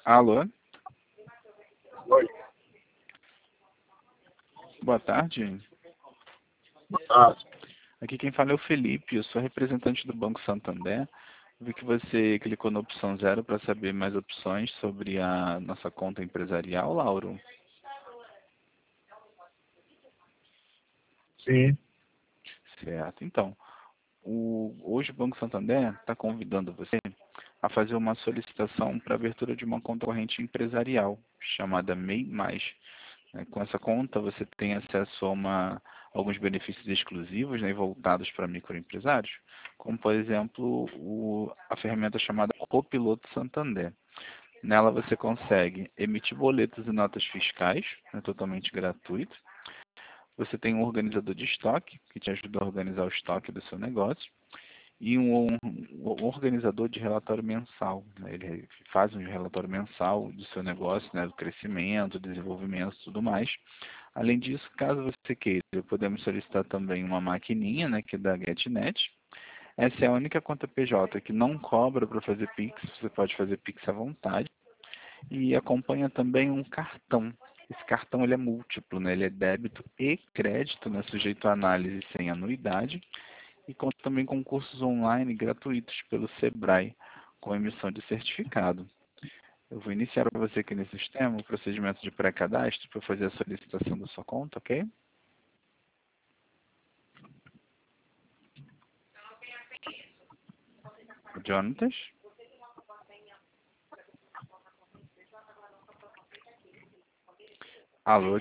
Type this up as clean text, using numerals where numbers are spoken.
Alô, Oi, boa tarde. boa tarde. Aqui quem fala é o Felipe, eu sou representante do Banco Santander. Vi que você clicou na opção 0 para saber mais opções sobre a nossa conta empresarial, Lauro. Sim, Certo, então, hoje o Banco Santander está convidando você a fazer uma solicitação para abertura de uma conta corrente empresarial, chamada MEI+. Com essa conta você tem acesso a alguns benefícios exclusivos, né, voltados para microempresários, como por exemplo a ferramenta chamada Copiloto Santander. Nela você consegue emitir boletos e notas fiscais, né, totalmente gratuito. Você tem um organizador de estoque, que te ajuda a organizar o estoque do seu negócio, e um organizador de relatório mensal, né? Ele faz um relatório mensal do seu negócio, né, do crescimento, desenvolvimento e tudo mais. Além disso, caso você queira, podemos solicitar também uma maquininha, né, que é da GetNet. Essa é a única conta PJ que não cobra para fazer Pix, você pode fazer Pix à vontade. E acompanha também um cartão. Esse cartão ele é múltiplo, né? Ele é débito e crédito, né, sujeito a análise sem anuidade. E conta também com cursos online gratuitos pelo Sebrae, com emissão de certificado. Eu vou iniciar para você aqui nesse sistema o procedimento de pré-cadastro para fazer a solicitação da sua conta, ok? Jonatas? Alô,